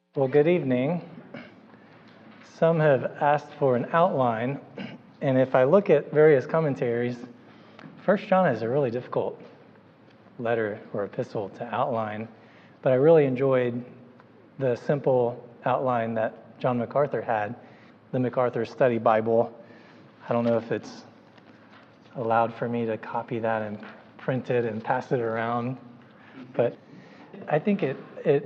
Well, good evening. Some have asked for an outline, and if I look at various commentaries, 1 John is a really difficult letter or epistle to outline, but I really enjoyed the simple outline that John MacArthur had, the MacArthur Study Bible. I don't know if it's allowed for me to copy that and print it and pass it around, but I think it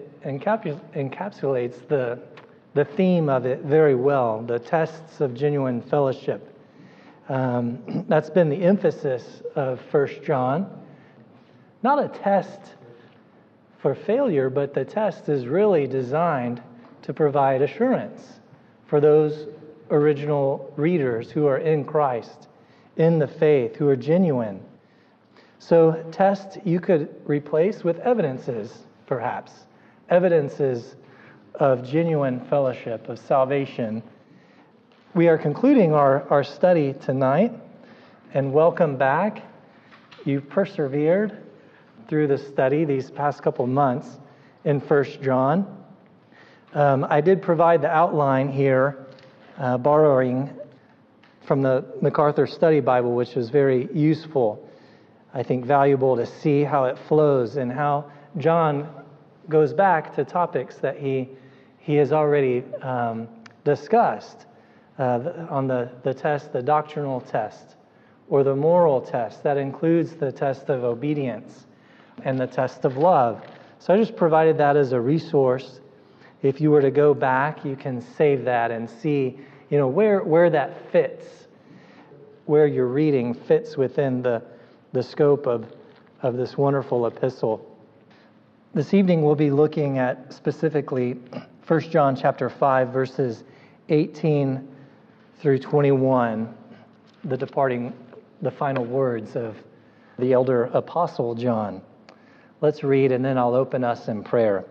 encapsulates the theme of it very well, the tests of genuine fellowship. That's been the emphasis of 1 John. Not a test for failure, but the test is really designed to provide assurance for those original readers who are in Christ, in the faith, who are genuine. So test you could replace with evidences, perhaps. Evidences of genuine fellowship, of salvation. We are concluding our study tonight, and welcome back. You've persevered through the study these past couple months in 1 John. I did provide the outline here, borrowing from the MacArthur Study Bible, which is very useful. I think valuable to see how it flows and how John goes back to topics that he has already discussed on the test, the doctrinal test, or the moral test. That includes the test of obedience and the test of love. So I just provided that as a resource. If you were to go back, you can save that and see, where that fits, where your reading fits within the scope of this wonderful epistle. This evening we'll be looking at specifically 1 John chapter 5, verses 18 through 21, the final words of the elder apostle John. Let's read, and then I'll open us in prayer.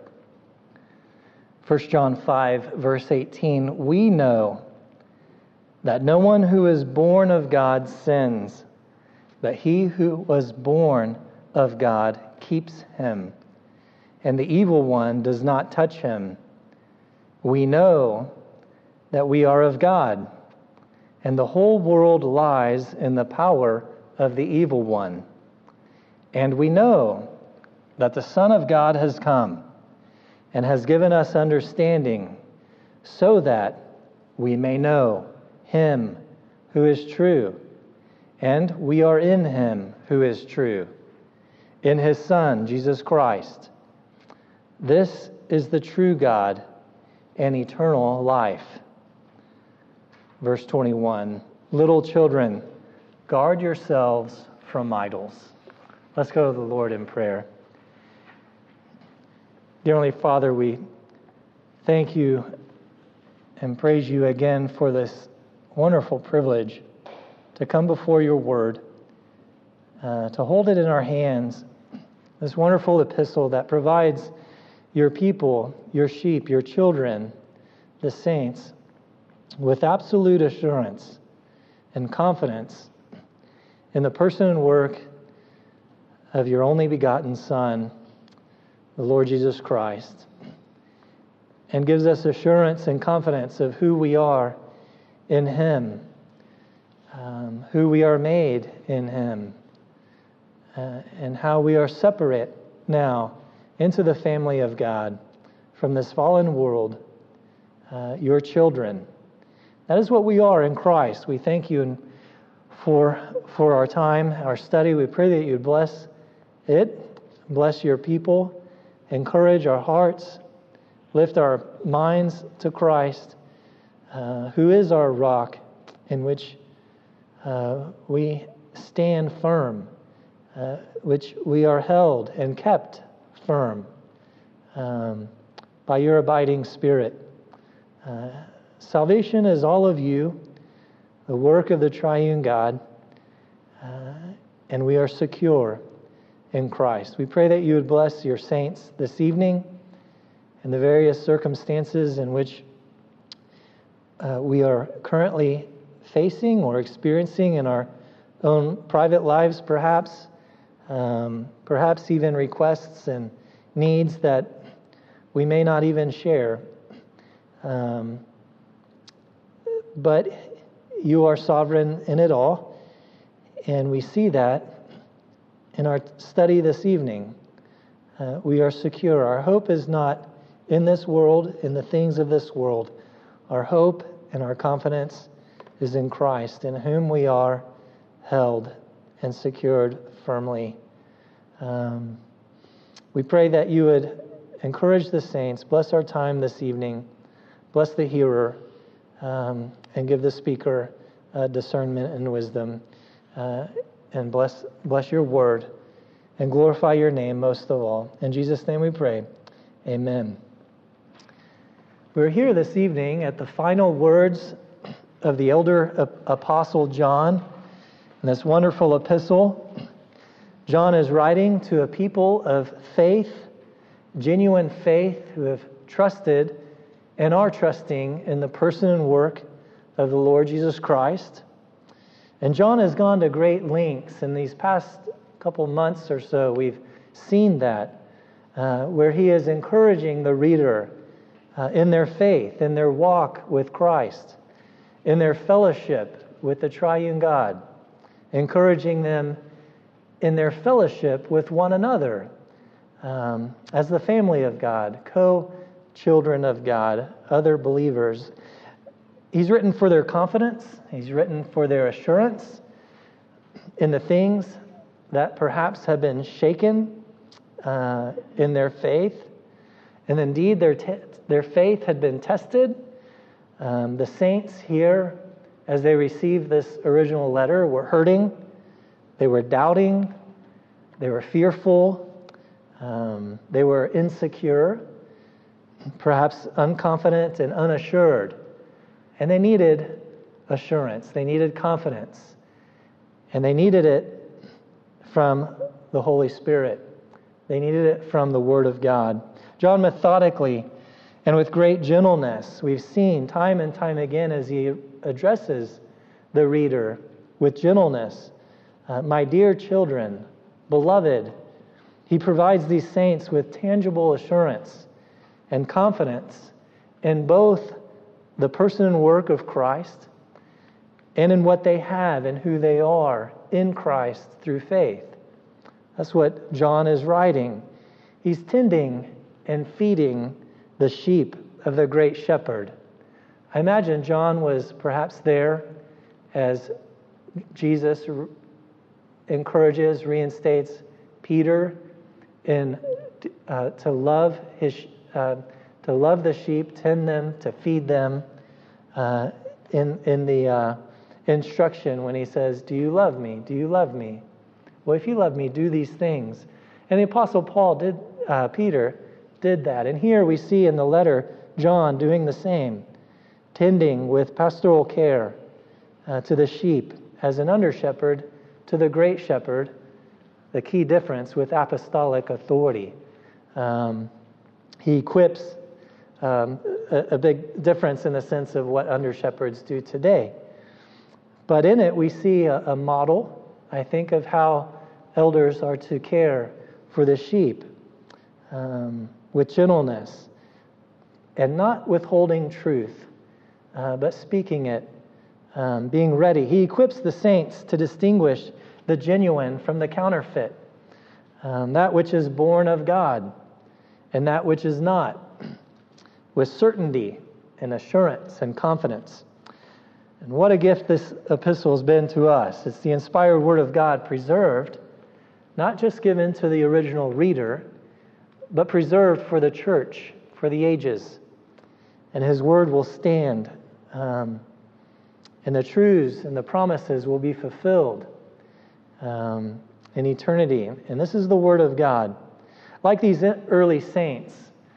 1 John 5, verse 18, we know that no one who is born of God sins, but he who was born of God keeps him, and the evil one does not touch him. We know that we are of God, and the whole world lies in the power of the evil one. And we know that the Son of God has come and has given us understanding, so that we may know him who is true, and we are in him who is true, in his Son, Jesus Christ. This is the true God and eternal life. Verse 21, little children, guard yourselves from idols. Let's go to the Lord in prayer. Dear Heavenly Father, we thank you and praise you again for this wonderful privilege to come before your word, to hold it in our hands, this wonderful epistle that provides your people, your sheep, your children, the saints, with absolute assurance and confidence in the person and work of your only begotten Son, the Lord Jesus Christ, and gives us assurance and confidence of who we are in him, who we are made in him, and how we are separate now into the family of God from this fallen world, your children. That is what we are in Christ. We thank you for our time, our study. We pray that you bless it, bless your people, encourage our hearts, lift our minds to Christ, who is our rock in which we stand firm, which we are held and kept firm by your abiding Spirit. Salvation is all of you, the work of the triune God, and we are secure in Christ. We pray that you would bless your saints this evening and the various circumstances in which we are currently facing or experiencing in our own private lives, perhaps even requests and needs that we may not even share But you are sovereign in it all, and we see that in our study this evening. We are secure. Our hope is not in this world, in the things of this world. Our hope and our confidence is in Christ, in whom we are held and secured firmly. We pray that you would encourage the saints, bless our time this evening, bless the hearer, and give the speaker discernment and wisdom, and bless your word, and glorify your name most of all. In Jesus' name we pray. Amen. We're here this evening at the final words of the elder apostle John in this wonderful epistle. John is writing to a people of faith, genuine faith, who have trusted and are trusting in the person and work of the Lord Jesus Christ. And John has gone to great lengths in these past couple months or so. We've seen that, where he is encouraging the reader in their faith, in their walk with Christ, in their fellowship with the triune God, encouraging them in their fellowship with one another as the family of God, co-children of God, other believers. He's written for their confidence. He's written for their assurance in the things that perhaps have been shaken in their faith. And indeed, their faith had been tested. The saints here, as they received this original letter, were hurting. They were doubting. They were fearful. They were insecure, perhaps unconfident and unassured. And they needed assurance. They needed confidence. And they needed it from the Holy Spirit. They needed it from the Word of God. John methodically and with great gentleness, we've seen time and time again as he addresses the reader with gentleness, my dear children, beloved, he provides these saints with tangible assurance and confidence in both the person and work of Christ and in what they have and who they are in Christ through faith. That's what John is writing. He's tending and feeding the sheep of the great shepherd. I imagine John was perhaps there as Jesus encourages, reinstates Peter in to love the sheep, tend them, to feed them. In the instruction when he says, "Do you love me? Do you love me? Well, if you love me, do these things." And the Apostle Peter did that. And here we see in the letter John doing the same, tending with pastoral care to the sheep as an under-shepherd to the great shepherd, the key difference with apostolic authority. He equips a big difference in the sense of what under-shepherds do today. But in it we see a model, I think, of how elders are to care for the sheep with gentleness and not withholding truth, but speaking it, being ready. He equips the saints to distinguish the genuine from the counterfeit, that which is born of God and that which is not, with certainty and assurance and confidence. And what a gift this epistle has been to us. It's the inspired Word of God preserved, not just given to the original reader, but preserved for the church, for the ages. And His Word will stand, and the truths and the promises will be fulfilled in eternity. And this is the Word of God. Like these early saints,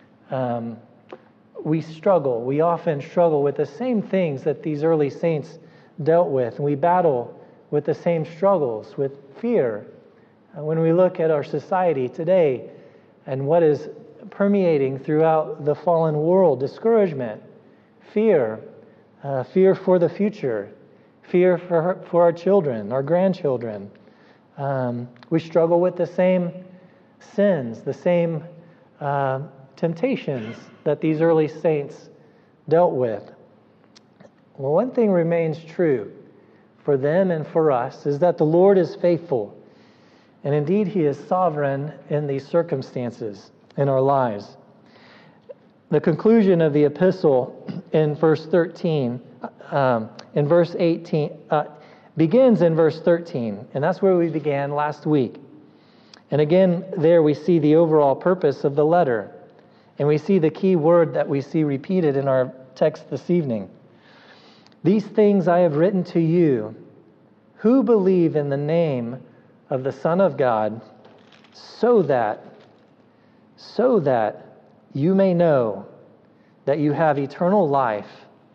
we often struggle with the same things that these early saints dealt with. And we battle with the same struggles, with fear. When we look at our society today and what is permeating throughout the fallen world, discouragement, fear, fear for the future, fear for our children, our grandchildren. We struggle with the same sins, the same temptations that these early saints dealt with. Well, one thing remains true for them and for us is that the Lord is faithful. And indeed, He is sovereign in these circumstances in our lives. The conclusion of the epistle in verse 13, in verse 18, begins in verse 13. And that's where we began last week. And again, there we see the overall purpose of the letter. And we see the key word that we see repeated in our text this evening. These things I have written to you who believe in the name of the Son of God, so that you may know that you have eternal life.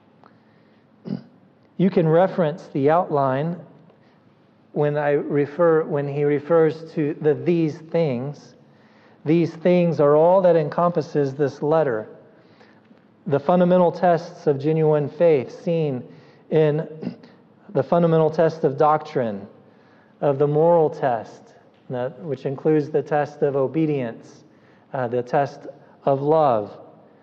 You can reference the outline when he refers to these things. These things are all that encompasses this letter. The fundamental tests of genuine faith seen in the fundamental test of doctrine, of the moral test, which includes the test of obedience, the test of love.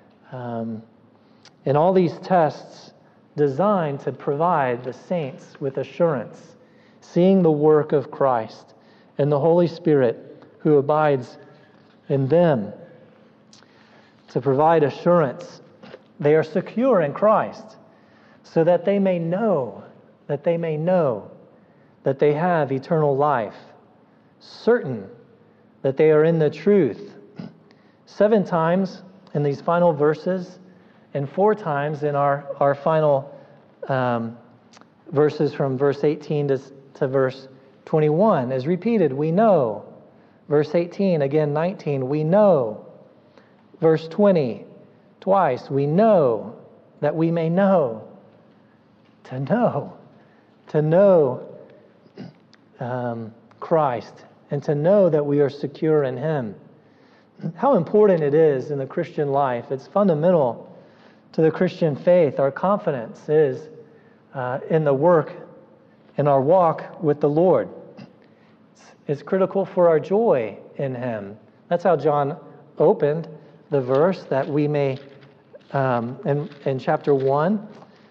And all these tests designed to provide the saints with assurance, seeing the work of Christ and the Holy Spirit who abides in them, to provide assurance. They are secure in Christ, so that they may know that they have eternal life, certain that they are in the truth. 7 times in these final verses, and 4 times in our final verses from verse 18 to verse 21 is repeated. We know. Verse 18, again 19, we know. Verse 20, twice, we know that we may know. To know Christ, and to know that we are secure in Him. How important it is in the Christian life. It's fundamental to the Christian faith. Our confidence is in the work, in our walk with the Lord. It's critical for our joy in Him. That's how John opened the verse, that we may, in chapter 1,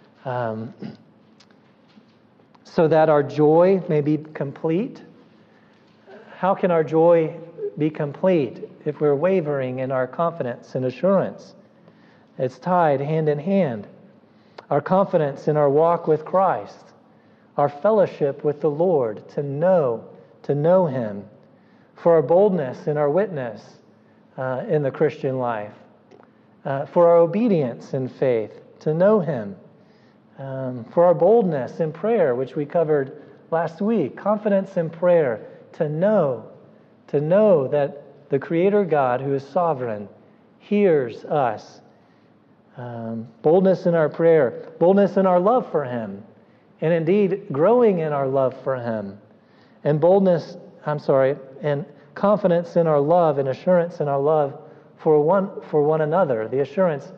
so that our joy may be complete. How can our joy be complete if we're wavering in our confidence and assurance? It's tied hand in hand. Our confidence in our walk with Christ, our fellowship with the Lord, to know Him, for our boldness in our witness in the Christian life, for our obedience in faith, to know Him, for our boldness in prayer, which we covered last week, confidence in prayer, to know that the Creator God, who is sovereign, hears us. Boldness in our prayer, boldness in our love for Him, and indeed growing in our love for Him, and and confidence in our love and assurance in our love for one another. The assurance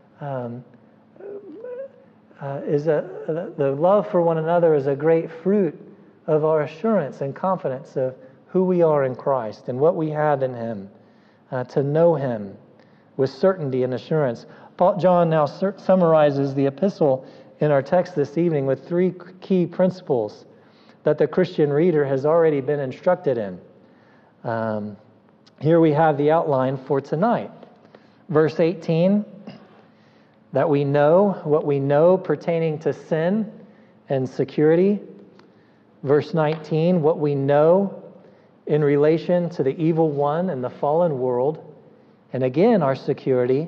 the love for one another is a great fruit of our assurance and confidence of who we are in Christ and what we have in Him, to know Him with certainty and assurance. John now summarizes the epistle in our text this evening with 3 key principles that the Christian reader has already been instructed in. Here we have the outline for tonight. Verse 18, that we know what we know pertaining to sin and security. Verse 19, what we know in relation to the evil one and the fallen world. And again, our security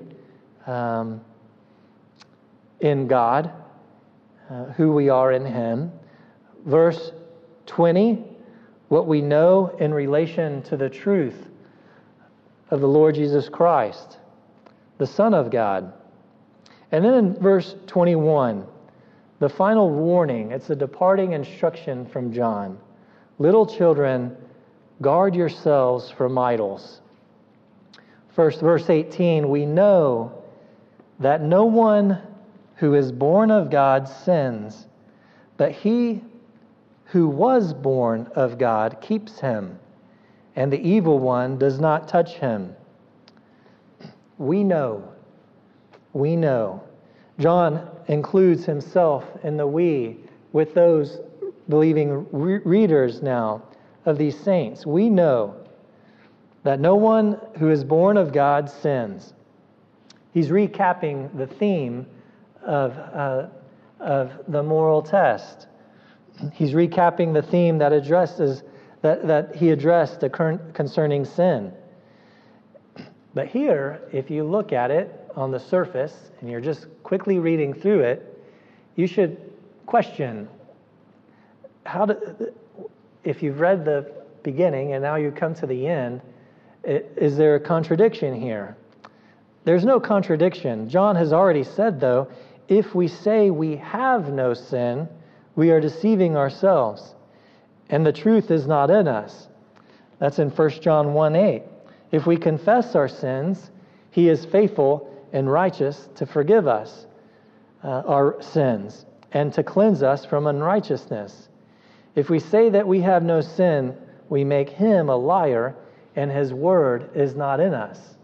in God, who we are in Him. Verse 20, what we know in relation to the truth of the Lord Jesus Christ, the Son of God. And then in verse 21, the final warning, it's a departing instruction from John. Little children, guard yourselves from idols. First, verse 18, we know that no one who is born of God sins, but he who was born of God keeps him, and the evil one does not touch him. We know John includes himself in the we with those believing readers now of these saints. We know that no one who is born of God sins. He's recapping the theme of the moral test. He's recapping the theme that he addressed concerning sin. But here, if you look at it on the surface and you're just quickly reading through it, you should question if you've read the beginning and now you come to the end, is there a contradiction here? There's no contradiction. John has already said, though, if we say we have no sin, we are deceiving ourselves, and the truth is not in us. That's in 1 John 1:8. If we confess our sins, he is faithful and righteous to forgive us our sins and to cleanse us from unrighteousness. If we say that we have no sin, we make him a liar, and his word is not in us.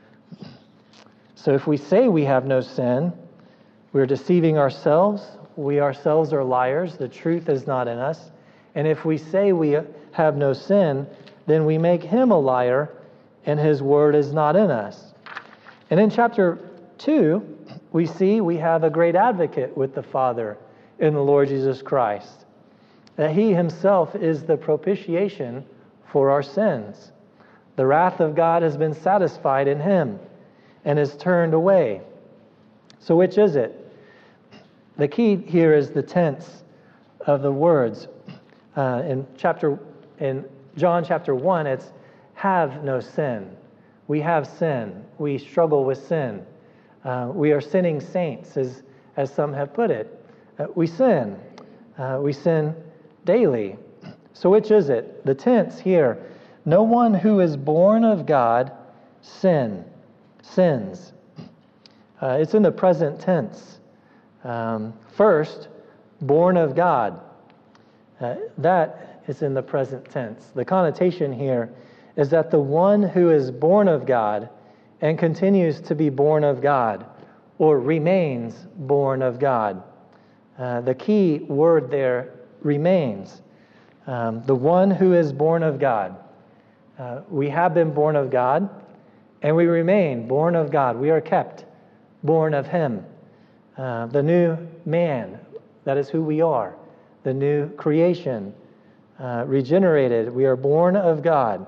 So if we say we have no sin, we're deceiving ourselves. We ourselves are liars. The truth is not in us. And if we say we have no sin, then we make him a liar, and his word is not in us. And in chapter 2, we see we have a great advocate with the Father in the Lord Jesus Christ, that he himself is the propitiation for our sins. The wrath of God has been satisfied in him and is turned away. So which is it? The key here is the tense of the words. In John chapter 1, it's have no sin. We have sin. We struggle with sin. We are sinning saints, as some have put it. We sin. We sin daily. So which is it? The tense here. No one who is born of God sins. It's in the present tense. First, born of God. That is in the present tense. The connotation here is that the one who is born of God and continues to be born of God, or remains born of God. The key word there, remains. The one who is born of God. We have been born of God, and we remain born of God. We are kept born of him. The new man, that is who we are. The new creation, regenerated. We are born of God.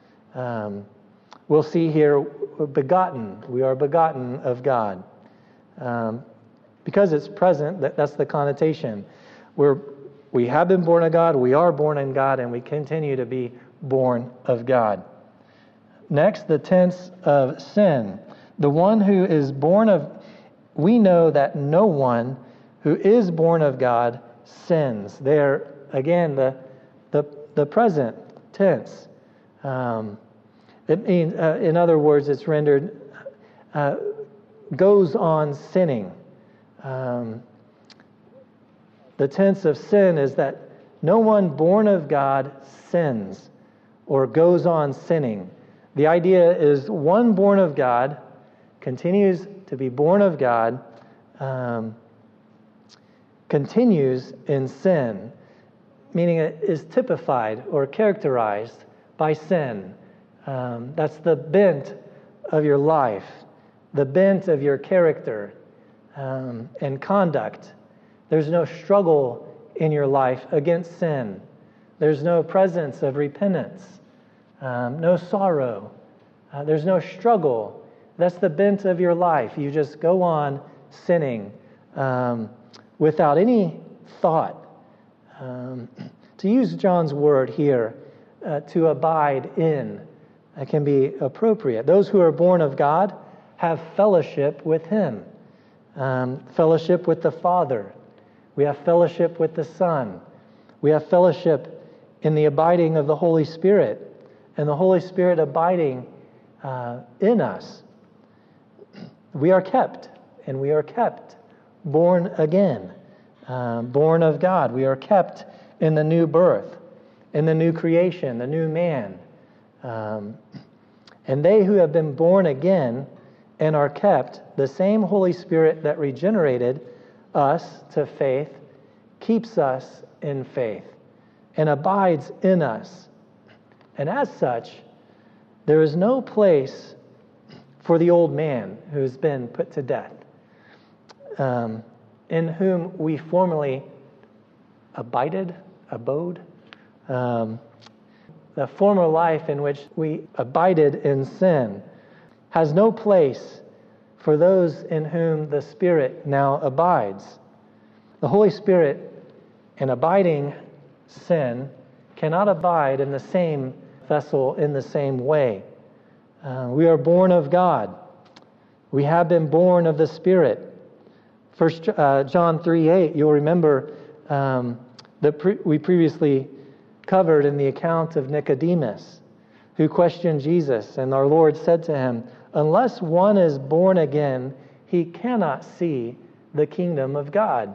We'll see here, begotten. We are begotten of God. Because it's present, that's the connotation. We have been born of God, we are born in God, and we continue to be born of God. Next, the tense of sin. The one who is born of, we know that no one who is born of God sins. There, again, the present tense. It means, in other words, it's rendered goes on sinning. The tense of sin is that no one born of God sins or goes on sinning. The idea is one born of God continues to be born of God, continues in sin, meaning it is typified or characterized by sin. That's the bent of your life, the bent of your character and conduct. There's no struggle in your life against sin. There's no presence of repentance, no sorrow. There's no struggle. That's the bent of your life. You just go on sinning without any thought. To use John's word here, to abide in, can be appropriate. Those who are born of God have fellowship with him, fellowship with the Father. We have fellowship with the Son. We have fellowship in the abiding of the Holy Spirit, and the Holy Spirit abiding in us. We are kept, and we are kept born again, born of God. We are kept in the new birth, in the new creation, the new man. And they who have been born again and are kept, the same Holy Spirit that regenerated us to faith keeps us in faith and abides in us. And as such, there is no place for the old man who's been put to death, in whom we formerly abode. The former life in which we abided in sin has no place for those in whom the Spirit now abides. The Holy Spirit, in abiding sin, cannot abide in the same vessel in the same way. We are born of God. We have been born of the Spirit. First John 3:8, you'll remember we previously covered in the account of Nicodemus, who questioned Jesus, and our Lord said to him, "Unless one is born again, he cannot see the kingdom of God."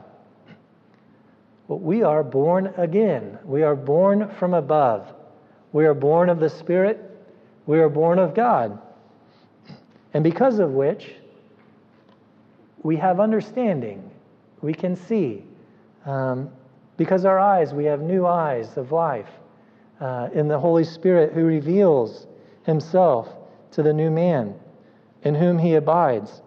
But we are born again. We are born from above. We are born of the Spirit. We are born of God. And because of which, we have understanding. We can see. Because we have new eyes of life in the Holy Spirit who reveals himself to the new man in whom he abides.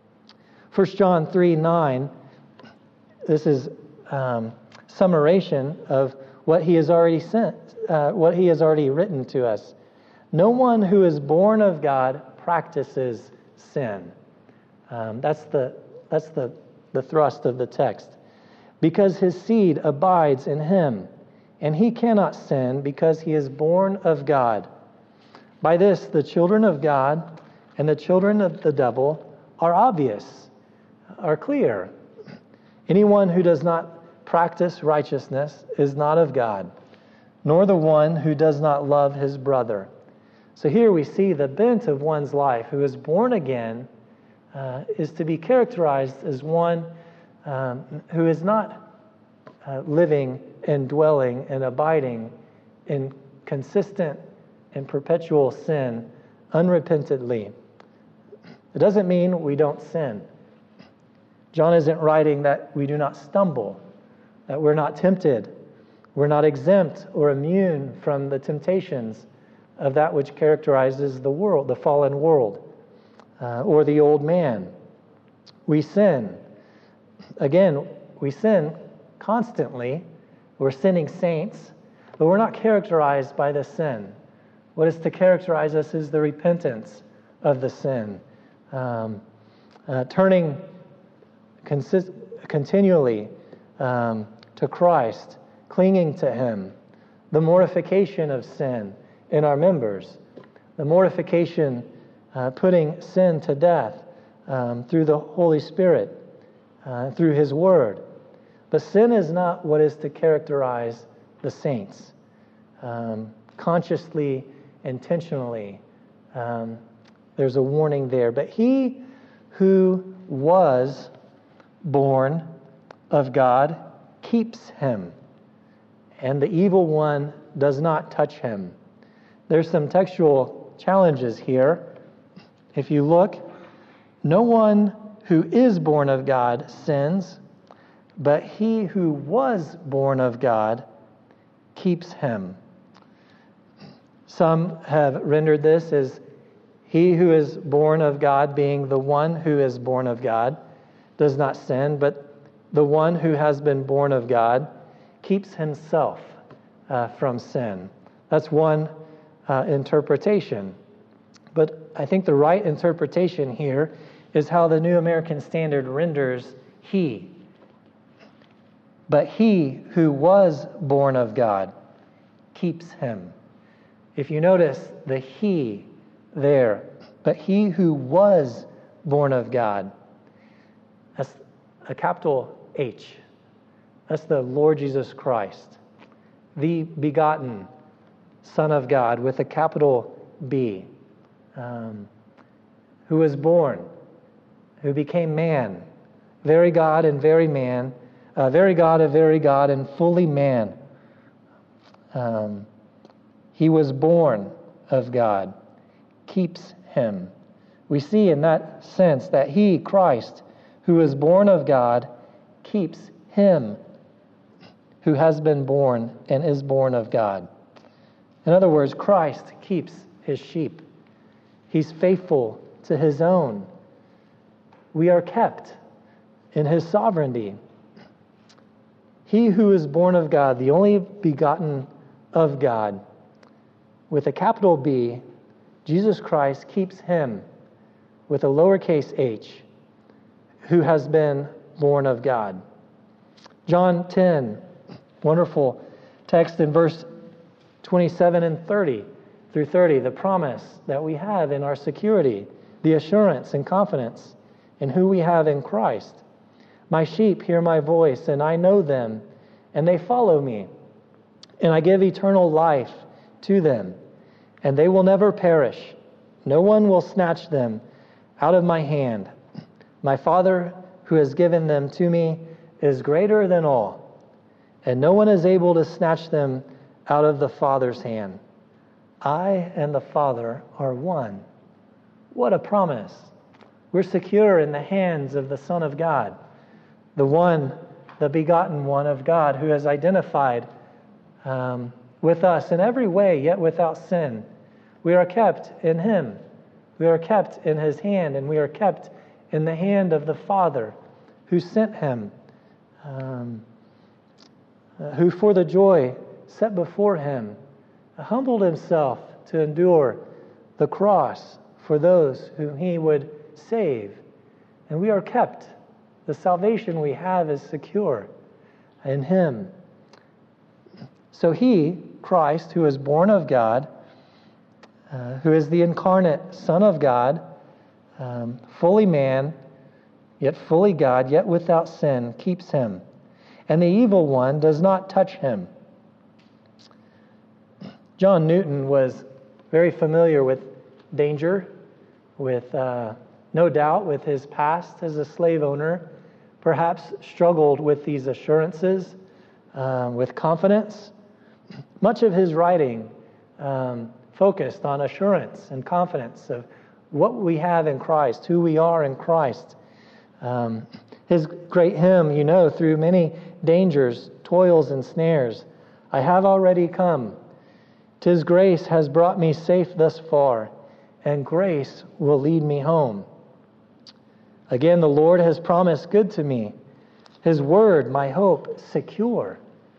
1 John 3:9, this is summarization of what he has already what he has already written to us. No one who is born of God practices sin. That's the thrust of the text. Because his seed abides in him, and he cannot sin because he is born of God. By this, the children of God and the children of the devil are obvious, are clear. Anyone who does not practice righteousness is not of God, nor the one who does not love his brother. So here we see the bent of one's life who is born again is to be characterized as one who is not living and dwelling and abiding in consistent and perpetual sin unrepentantly. It doesn't mean we don't sin. John isn't writing that we do not stumble, that we're not tempted, we're not exempt or immune from the temptations of that which characterizes the world, the fallen world, or the old man. We sin. Again, we sin constantly. We're sinning saints, but we're not characterized by the sin. What is to characterize us is the repentance of the sin, turning continually to Christ, clinging to Him, the mortification of sin in our members, the mortification, putting sin to death through the Holy Spirit, through His Word. But sin is not what is to characterize the saints. Consciously, intentionally, there's a warning there. But he who was born of God keeps him, and the evil one does not touch him. There's some textual challenges here. If you look, no one who is born of God sins, but he who was born of God keeps him. Some have rendered this as he who is born of God being the one who is born of God does not sin, but the one who has been born of God keeps himself from sin. That's one interpretation. But I think the right interpretation here is how the New American Standard renders he. But he who was born of God keeps him. If you notice the he there, but he who was born of God, that's a capital H. That's the Lord Jesus Christ, the begotten Son of God with a capital B, who was born, who became man, very God and very man, very God of very God and fully man. He was born of God, keeps him. We see in that sense that he, Christ, who is born of God, keeps him who has been born and is born of God. In other words, Christ keeps his sheep. He's faithful to his own. We are kept in his sovereignty. He who is born of God, the only begotten of God, with a capital B, Jesus Christ keeps him with a lowercase h, who has been born of God. John 10, wonderful text in verse 27 and 30 through 30, the promise that we have in our security, the assurance and confidence in who we have in Christ. My sheep hear my voice, and I know them, and they follow me. And I give eternal life to them, and they will never perish. No one will snatch them out of my hand. My Father, who has given them to me, is greater than all, and no one is able to snatch them out of the Father's hand. I and the Father are one. What a promise. We're secure in the hands of the Son of God, the one, the begotten one of God, who has identified with us in every way, yet without sin. We are kept in him. We are kept in his hand, and we are kept in the hand of the Father who sent him, who for the joy set before him humbled himself to endure the cross for those whom he would save. And we are kept. The salvation we have is secure in him. So he, Christ, who is born of God, who is the incarnate Son of God, fully man, yet fully God, yet without sin, keeps him. And the evil one does not touch him. John Newton was very familiar with danger, with no doubt with his past as a slave owner, perhaps struggled with these assurances, with confidence. Much of his writing focused on assurance and confidence of what we have in Christ, who we are in Christ. His great hymn, you know, through many dangers, toils, and snares, I have already come. 'Tis grace has brought me safe thus far, and grace will lead me home. Again, the Lord has promised good to me, his word, my hope, secure.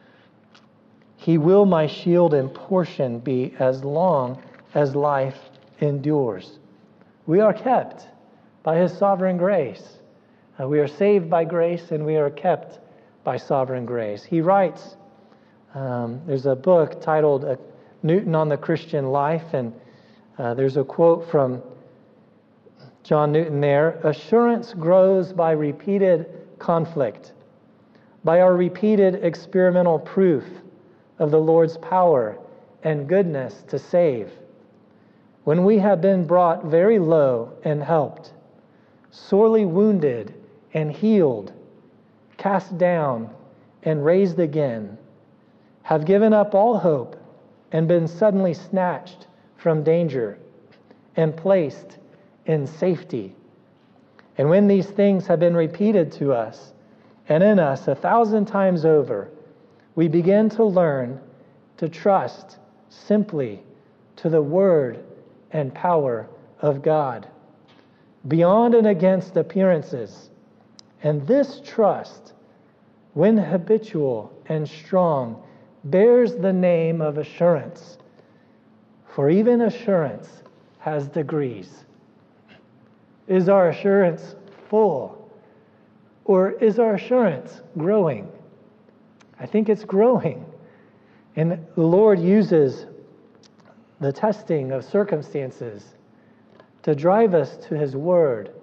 He will my shield and portion be as long as life endures. We are kept by his sovereign grace. We are saved by grace, and we are kept by sovereign grace. He writes, there's a book titled Newton on the Christian Life, and there's a quote from John Newton there. Assurance grows by repeated conflict, by our repeated experimental proof of the Lord's power and goodness to save. When we have been brought very low and helped, sorely wounded and healed, cast down and raised again, have given up all hope and been suddenly snatched from danger and placed in safety. And when these things have been repeated to us and in us 1,000 times over, we begin to learn to trust simply to the word and power of God, beyond and against appearances. And this trust, when habitual and strong, bears the name of assurance. For even assurance has degrees. Is our assurance full? Or is our assurance growing? I think it's growing. And the Lord uses the testing of circumstances to drive us to his word,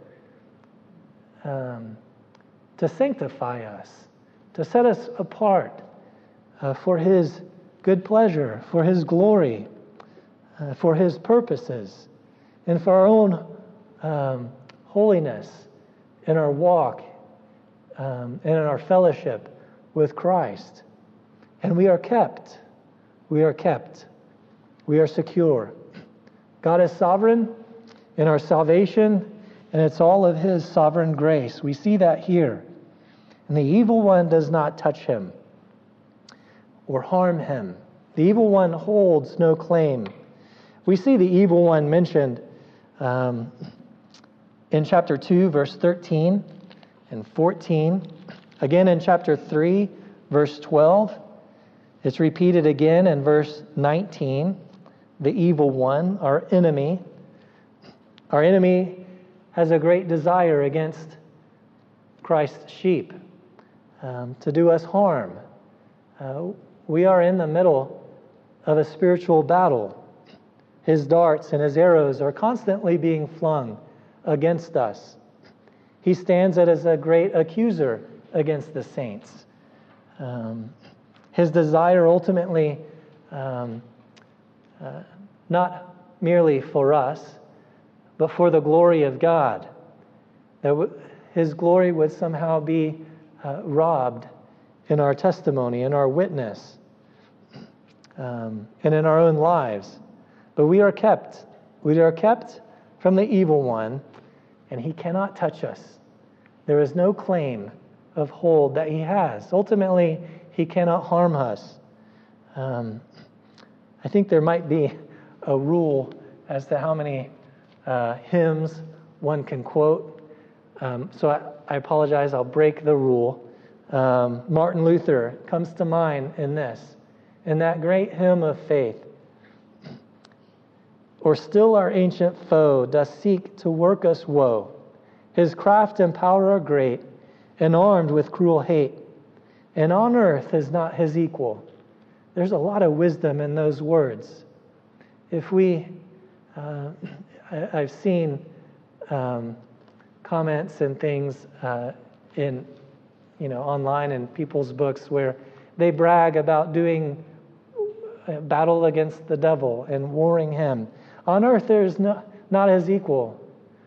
to sanctify us, to set us apart for his good pleasure, for his glory, for his purposes, and for our own holiness in our walk and in our fellowship with Christ. And we are kept. We are kept. We are secure. God is sovereign, in our salvation, and it's all of His sovereign grace. We see that here. And the evil one does not touch him or harm him. The evil one holds no claim. We see the evil one mentioned in chapter 2, verse 13 and 14. Again in chapter 3, verse 12. It's repeated again in verse 19. The evil one, our enemy. Our enemy has a great desire against Christ's sheep, to do us harm. We are in the middle of a spiritual battle. His darts and his arrows are constantly being flung against us. He stands as a great accuser against the saints. His desire ultimately, not merely for us, but for the glory of God, that His glory would somehow be robbed in our testimony, in our witness, and in our own lives. But we are kept from the evil one, and he cannot touch us. There is no claim of hold that he has. Ultimately, he cannot harm us. I think there might be a rule as to how many hymns one can quote. So I apologize, I'll break the rule. Martin Luther comes to mind in that great hymn of faith. Or still our ancient foe doth seek to work us woe. His craft and power are great, and armed with cruel hate. And on earth is not his equal. There's a lot of wisdom in those words. If we, I've seen comments and things in, online in people's books where they brag about doing battle against the devil and warring him. On earth there is not his equal.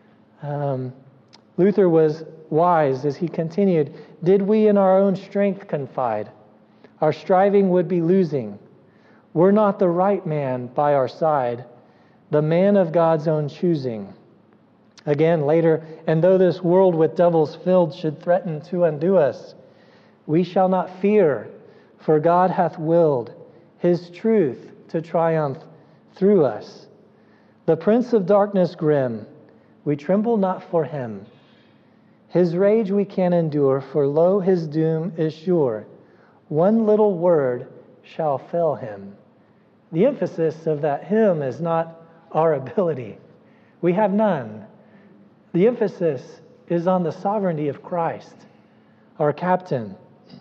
Luther was wise as he continued, did we in our own strength confide, our striving would be losing. Were not the right man by our side, the man of God's own choosing. Again, later, and though this world with devils filled should threaten to undo us, we shall not fear, for God hath willed his truth to triumph through us. The prince of darkness grim, we tremble not for him. His rage we can endure, for lo, his doom is sure. One little word shall fell him. The emphasis of that hymn is not our ability. We have none. The emphasis is on the sovereignty of Christ, our captain,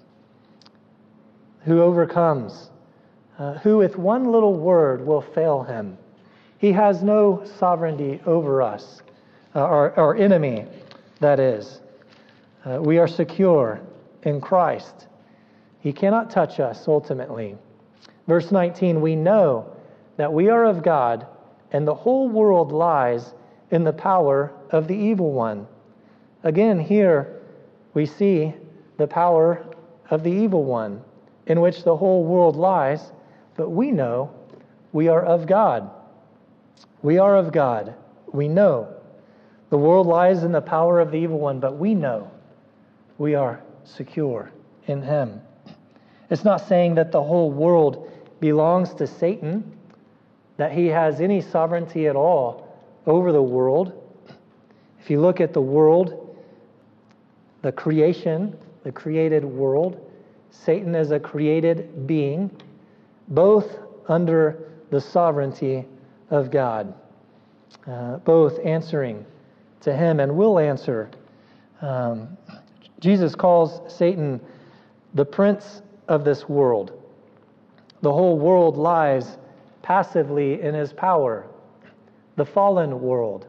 who overcomes, who with one little word will fail him. He has no sovereignty over us, our enemy, that is. We are secure in Christ. He cannot touch us ultimately. Verse 19, we know that we are of God, and the whole world lies in the power of the evil one. Again, here we see the power of the evil one, in which the whole world lies, but we know we are of God. We are of God. We know. The world lies in the power of the evil one, but we know we are secure in him. It's not saying that the whole world belongs to Satan, that he has any sovereignty at all over the world. If you look at the world, the creation, the created world, Satan is a created being, both under the sovereignty of God, both answering to him and will answer. Jesus calls Satan the prince of this world. The whole world lies passively in his power. The fallen world.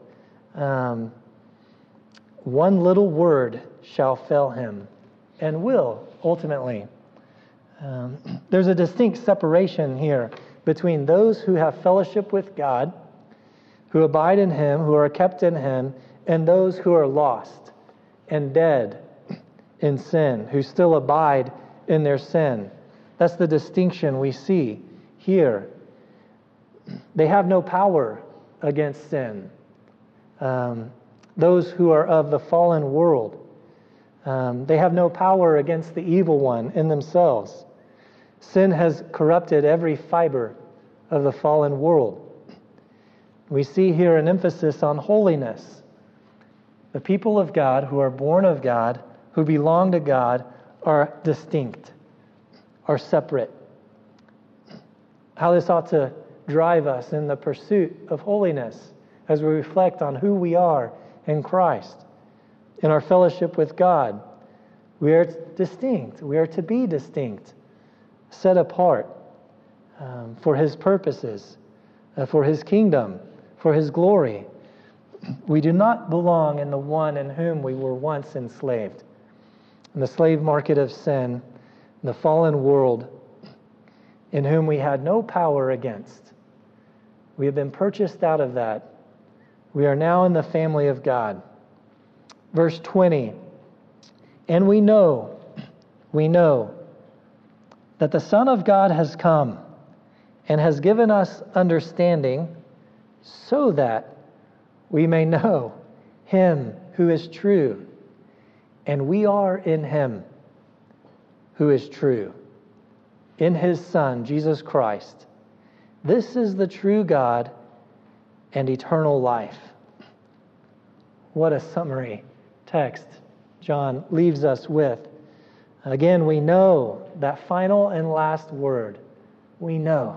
One little word shall fell him, and will ultimately. There's a distinct separation here between those who have fellowship with God, who abide in him, who are kept in him, and those who are lost and dead in sin, who still abide in their sin. That's the distinction we see here. They have no power against sin. those who are of the fallen world. They have no power against the evil one in themselves. Sin has corrupted every fiber of the fallen world. We see here an emphasis on holiness. The people of God who are born of God, who belong to God, are distinct, are separate. How this ought to drive us in the pursuit of holiness as we reflect on who we are in Christ, in our fellowship with God. We are distinct. We are to be distinct, set apart for His purposes, for His kingdom, for His glory. We do not belong in the one in whom we were once enslaved, in the slave market of sin, in the fallen world, in whom we had no power against. We have been purchased out of that. We are now in the family of God. Verse 20, and we know that the Son of God has come and has given us understanding so that we may know Him who is true, and we are in Him who is true, in His Son, Jesus Christ. This is the true God and eternal life. What a summary text John leaves us with. Again, we know that final and last word. We know.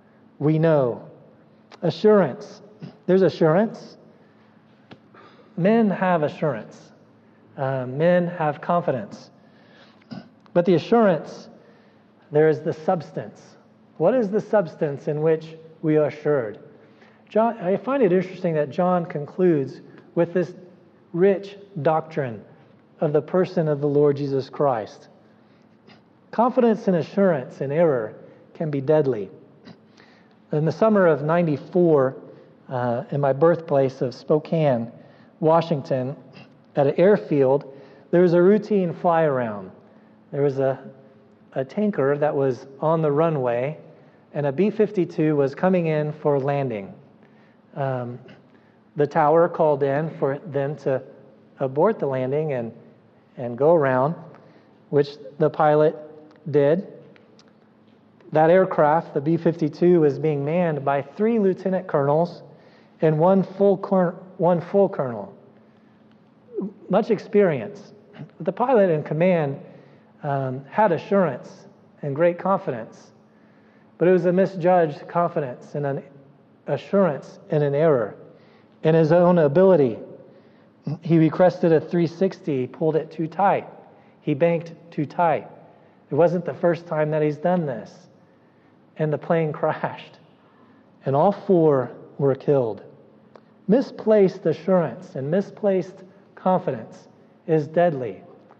Assurance. There's assurance. Men have assurance. Men have confidence. But the assurance, there is the substance. What is the substance in which we are assured? I find it interesting that John concludes with this rich doctrine of the person of the Lord Jesus Christ. Confidence and assurance in error can be deadly. In the summer of '94, in my birthplace of Spokane, Washington, at an airfield, there was a routine fly around. There was a tanker that was on the runway, and a B-52 was coming in for landing. The tower called in for them to abort the landing and go around, which the pilot did. That aircraft, the B-52, was being manned by 3 lieutenant colonels and one full colonel. Much experience. The pilot in command had assurance and great confidence, but it was a misjudged confidence and an assurance in an error in his own ability. He requested a 360, pulled it too tight. He banked too tight. It wasn't the first time that he's done this. And the plane crashed. And all 4 were killed. Misplaced assurance and misplaced confidence is deadly.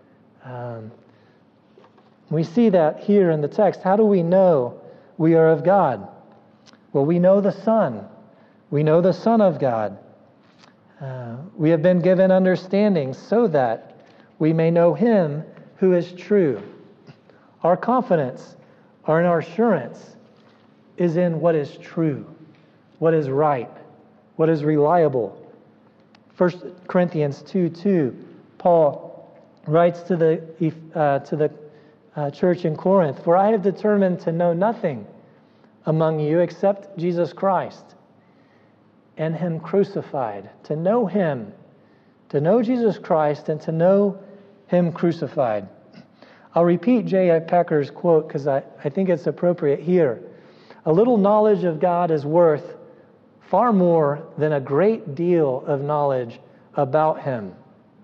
We see that here in the text. How do we know we are of God? Well, we know the Son. We know the Son of God. We have been given understanding so that we may know Him who is true. Our confidence, our assurance is in what is true, what is right, what is reliable. 1 Corinthians 2:2, Paul writes to the church in Corinth, "For I have determined to know nothing among you except Jesus Christ and Him crucified." To know Him, to know Jesus Christ, and to know Him crucified. I'll repeat J.I. Packer's quote because I think it's appropriate here. A little knowledge of God is worth far more than a great deal of knowledge about Him.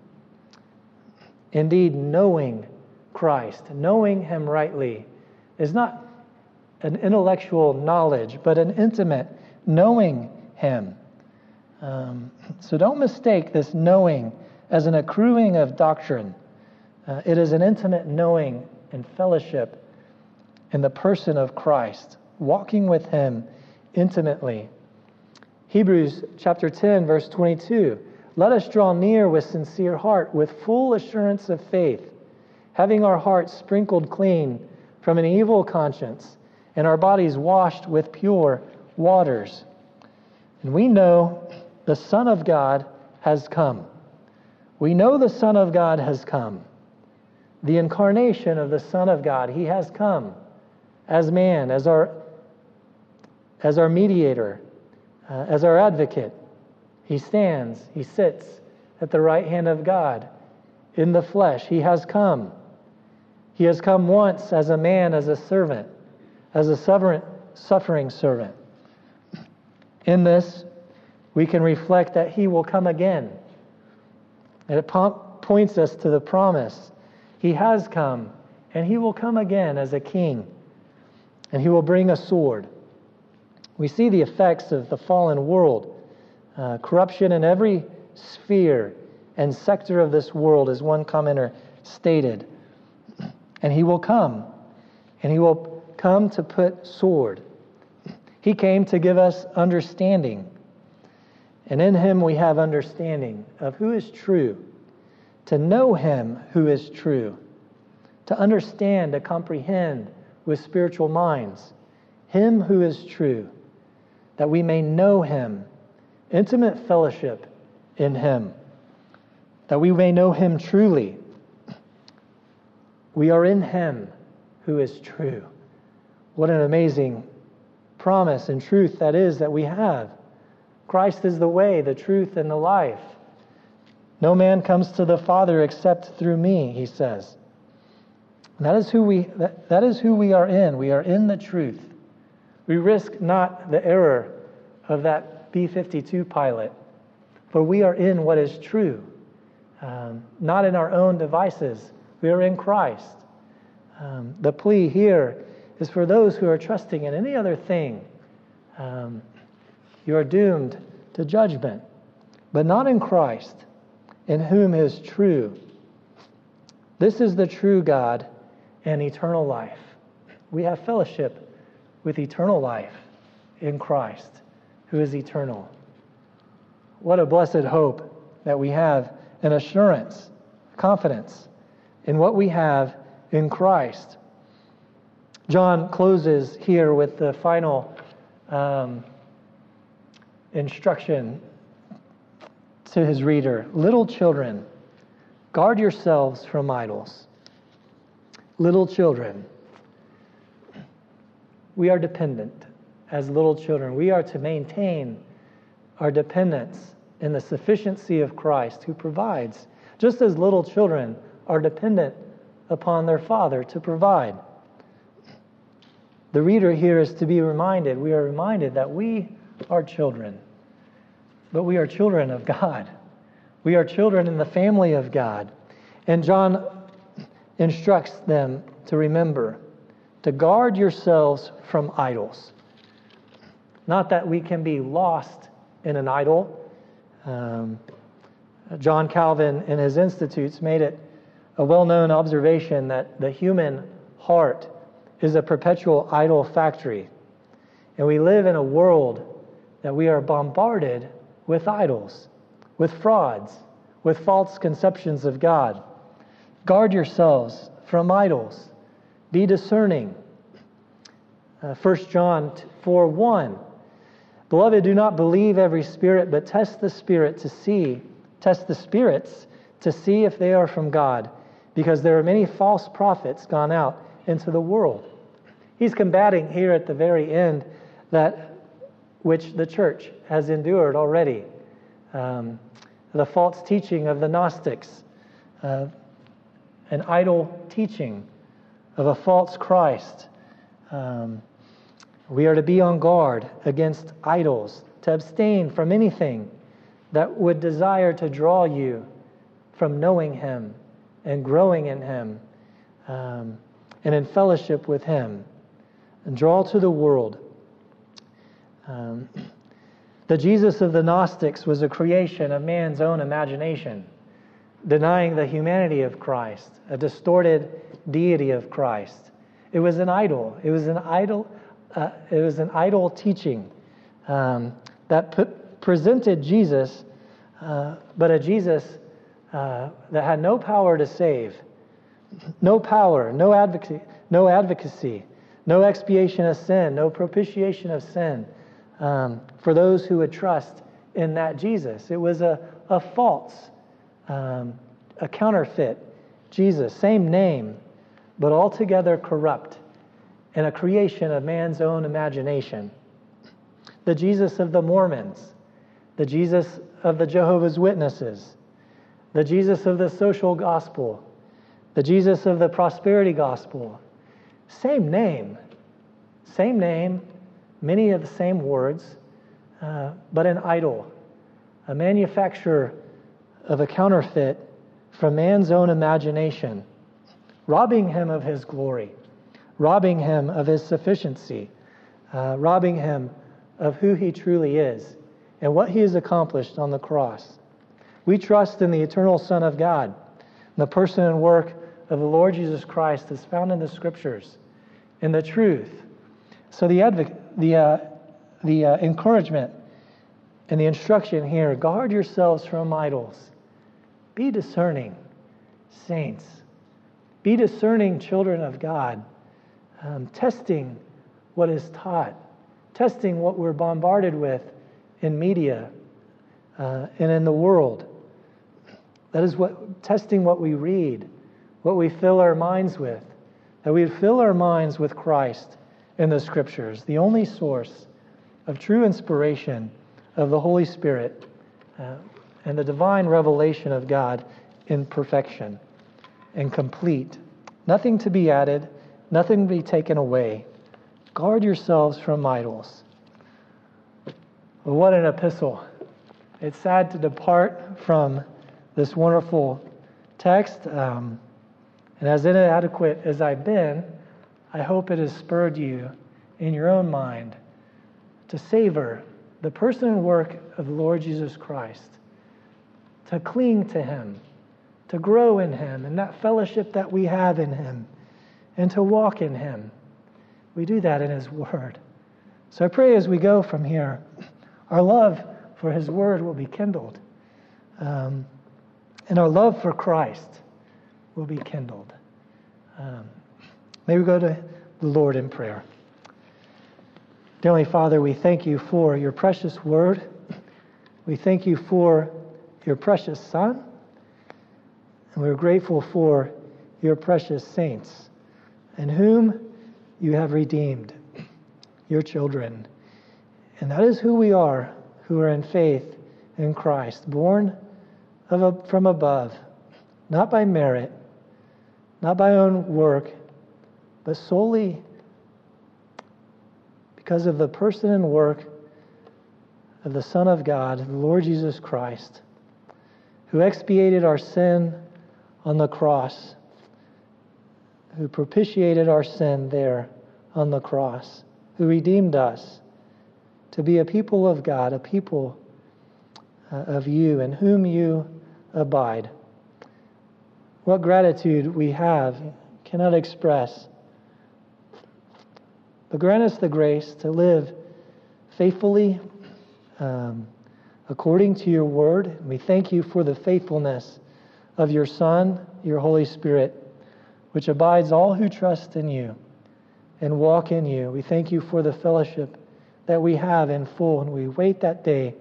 Indeed, knowing Christ, knowing Him rightly, is not an intellectual knowledge, but an intimate knowing Him. So don't mistake this knowing as an accruing of doctrine. It is an intimate knowing and fellowship in the person of Christ, walking with Him intimately. Hebrews chapter 10, verse 22, "Let us draw near with sincere heart, with full assurance of faith, having our hearts sprinkled clean from an evil conscience, and our bodies washed with pure waters." And we know the Son of God has come. We know the Son of God has come. The incarnation of the Son of God, he has come as man, as our mediator, as our advocate. He stands, he sits at the right hand of God in the flesh. He has come. He has come once as a man, as a servant, as a suffering servant. In this, we can reflect that he will come again. And it points us to the promise. He has come, and he will come again as a king, and he will bring a sword. We see the effects of the fallen world, corruption in every sphere and sector of this world, as one commenter stated. And he will come, and he will come to put sword. He came to give us understanding. And in him we have understanding of who is true, to know him who is true, to understand, to comprehend with spiritual minds him who is true, that we may know him, intimate fellowship in him, that we may know him truly. We are in him who is true. What an amazing promise and truth that is that we have. Christ is the way, the truth, and the life. No man comes to the Father except through me, he says. And that is who we are in. We are in the truth. We risk not the error of that B-52 pilot, for we are in what is true, not in our own devices. We are in Christ. The plea here is for those who are trusting in any other thing. You are doomed to judgment, but not in Christ, in whom is true. This is the true God and eternal life. We have fellowship with eternal life in Christ, who is eternal. What a blessed hope that we have, an assurance, confidence in what we have in Christ. John closes here with the final instruction to his reader. Little children, guard yourselves from idols. Little children. We are dependent as little children. We are to maintain our dependence in the sufficiency of Christ who provides, just as little children are dependent upon their Father to provide. The reader here is to be reminded, we are reminded that we are children, but we are children of God. We are children in the family of God. And John instructs them to remember, to guard yourselves from idols. Not that we can be lost in an idol. John Calvin in his Institutes made it a well-known observation that the human heart is a perpetual idol factory. And we live in a world that we are bombarded with idols, with frauds, with false conceptions of God. Guard yourselves from idols. Be discerning. 1 John 4:1. Beloved, do not believe every spirit, but test the spirits to see if they are from God, because there are many false prophets gone out into the world. He's combating here at the very end that which the church has endured already. The false teaching of the Gnostics, an idol teaching of a false Christ. We are to be on guard against idols, to abstain from anything that would desire to draw you from knowing Him and growing in Him and in fellowship with Him, and draw to the world. The Jesus of the Gnostics was a creation of man's own imagination, denying the humanity of Christ, a distorted deity of Christ. It was an idol. It was an idol teaching that presented Jesus, but a Jesus that had no power to save, no power, no advocacy, no expiation of sin, no propitiation of sin for those who would trust in that Jesus. It was a a false, a counterfeit Jesus, same name, but altogether corrupt and a creation of man's own imagination. The Jesus of the Mormons, the Jesus of the Jehovah's Witnesses, the Jesus of the social gospel, the Jesus of the prosperity gospel. Same name, many of the same words, but an idol, a manufacturer of a counterfeit from man's own imagination, robbing him of his glory, robbing him of his sufficiency, robbing him of who he truly is and what he has accomplished on the cross. We trust in the eternal Son of God, the person and work of the Lord Jesus Christ is found in the Scriptures, in the truth. So the encouragement and the instruction here, guard yourselves from idols. Be discerning, saints. Be discerning children of God, testing what is taught, testing what we're bombarded with in media and in the world. That is testing what we read, what we fill our minds with, that we fill our minds with Christ in the Scriptures, the only source of true inspiration of the Holy Spirit and the divine revelation of God in perfection and complete. Nothing to be added, nothing to be taken away. Guard yourselves from idols. Well, what an epistle. It's sad to depart from this wonderful text. And as inadequate as I've been, I hope it has spurred you in your own mind to savor the person and work of the Lord Jesus Christ, to cling to Him, to grow in Him, and that fellowship that we have in Him, and to walk in Him. We do that in His Word. So I pray as we go from here, our love for His Word will be kindled, and our love for Christ will be kindled. May we go to the Lord in prayer. Dear Heavenly Father, we thank you for your precious Word. We thank you for your precious Son. And we're grateful for your precious saints, in whom you have redeemed your children. And that is who we are, who are in faith in Christ, born from above, not by merit, not by own work, but solely because of the person and work of the Son of God, the Lord Jesus Christ, who expiated our sin on the cross, who propitiated our sin there on the cross, who redeemed us to be a people of God, a people of you, in whom you abide. What gratitude we have cannot express. But grant us the grace to live faithfully according to your word. We thank you for the faithfulness of your Son, your Holy Spirit, which abides all who trust in you and walk in you. We thank you for the fellowship that we have in full, and we wait that day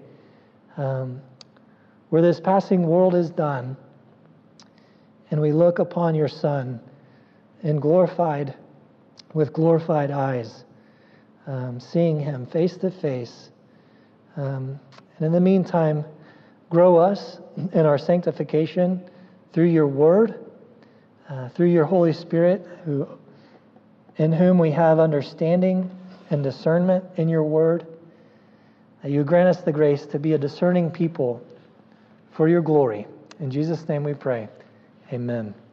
where this passing world is done, and we look upon your Son and with glorified eyes, seeing him face to face. And in the meantime, grow us in our sanctification through your word, through your Holy Spirit, in whom we have understanding and discernment in your word. That you grant us the grace to be a discerning people for your glory. In Jesus' name we pray. Amen.